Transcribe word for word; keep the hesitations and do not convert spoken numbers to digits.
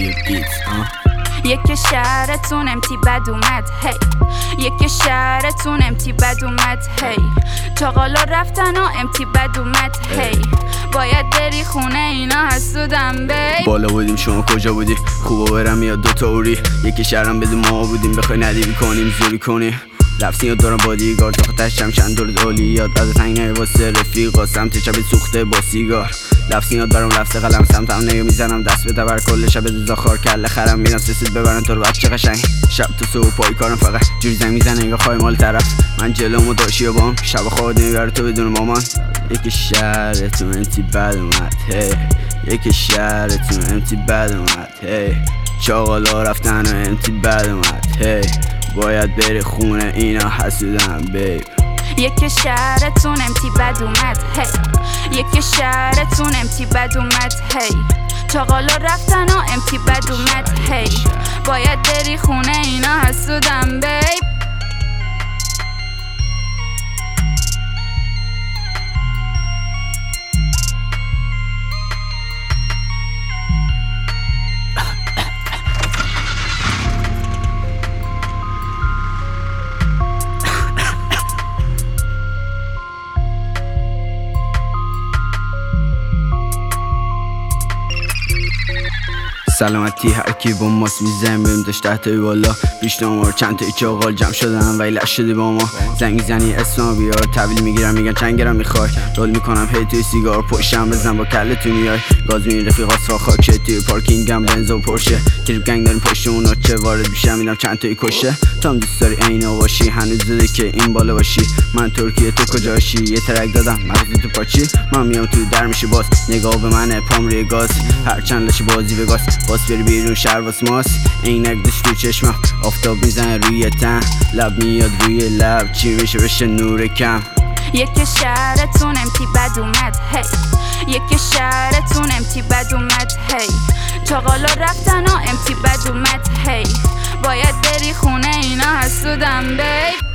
روی بیت. یک شهرتون امتی بد اومد هی یک شهرتون امتی بد اومد هی چاقالا رفتن و امتی بد اومد هی باید بری خونه اینا حسودم بی بالا بودیم شما کجا بودی؟ خوبا برم یا دوتا اوری یکی شهرم بدون ما بودیم بخوای ندیوی کنیم زوری کنیم لفظی دارم بادیگار تا خطشم چند دور اولیات از تنگ نگه واسه رفیقا سمت چپ سوخته با سیگار لفظی دارم لفظ قلم سمتم نگه میزنم دست به تبر کل شب دوزا خار کله خرم میرم سسید ببرن تو رو بچه قشنگ شب تو صبح پای کارم فقط جوری زنگ میزنه انگار خواهی مال طرف من جلومو داشی و بام شب خود نمیبره تو بدون مامان یکی شهرتون امتی بد اومد هی یکی شهرتون امتی بد اومد هی چاقالا رفتن و امتی بد اومد هی باید بری خونه اینا حسودم بیب یک شهرتون امتی بد اومد هی یک شهرتون امتی بد اومد هی چاقالا رفتن و امتی بد اومد هی باید بری خونه اینا حسودم بیب سلامتی هر کی با ماست میزنیم بریم داشت تحت بالا بیشتر ما چند تا چاقال جمع شدن ولی لش شده با ما زنگ میزنی اسمم بیار تحویل میگیرم میگن چند گرم میخوای رول میکنم هی توی سیگار پشتم بزن با کله تو میای گاز میرین رفیقات سا خاکه توی پارکینگم بنز و پرشه تریپ گنگ داریم پشت اونا چه وارد میشم میدم چند تایی کشه تو هم دوست داری عینا باشی هنوز زده که این بالا باشی من ترکیه تو کجاشی یه ترک دادم مغزی تو پاچی من میام تو در میشی باز نگاه به منه پام روی گاز هرچند لشی بازی به گاز باز بری بیرون شهر واس ماست عینک داشت تو چشمم آفتاب میزنه روی تن لب میاد روی لب چی میشه بشه نور کم یک شهرتون امتی بد اومد هی یک شهرتون امتی بد اومد هی چاقالا رفتن و امتی بد اومد هی باید بری خونه اینا حسودم بیب